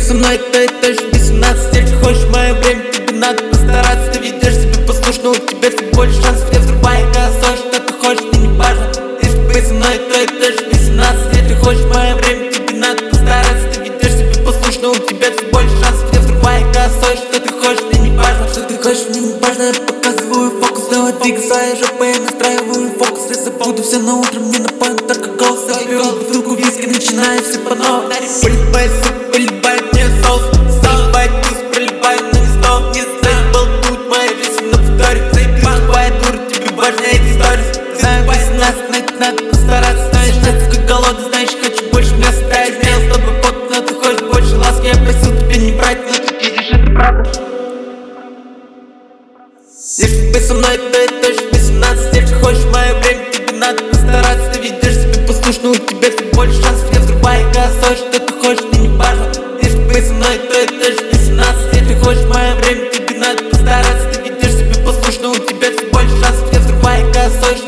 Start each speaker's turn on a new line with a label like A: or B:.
A: со мной, то это же 18. Если хочешь мое время, тебе надо постараться. Ты ведешь себя послушно, у тебя все больше шансов. Я взрываю косой, что ты хочешь, ты не важно. Если быть со мной, то это же 18. Если хочешь мое время, тебе надо постараться. Ты ведешь себя послушно, у тебя все больше шансов. Я взрываю косой, что ты хочешь, ты не важно. Что ты хочешь, мне не важно, я показываю фокус. Давай двигай своей жопой, я настраиваю фокус. Я забуду все на утро, мне напоен только голос. Я беру бутылку виски, начинаю все по новой. Поливай суп, поливай мне соус. Заливай вкус, проливай на листов. Не заебал тут моя жизнь на повторе. Заебал дура, тебе важны эти сторис. Ты знаешь, 18, на это надо постараться. Знаешь, я такой голодный, знаешь, хочу больше мяса. Да, я сделал с тобой фото, но ты хочешь больше ласки. Я просил тебя не брать, но ты пиздишь, это правда. Если ты со мной, то это же 18. Если хочешь мое время, тебе надо постараться. Ты ведешь себя послушно, у тебя все больше шансов. Я взрываю косой, что ты хочешь, ты не важно. Если ты со мной, то это же 18. Если хочешь мое время, тебе надо постараться. Ты ведешь себя послушно, у тебя все больше шансов. Я взрываю косой.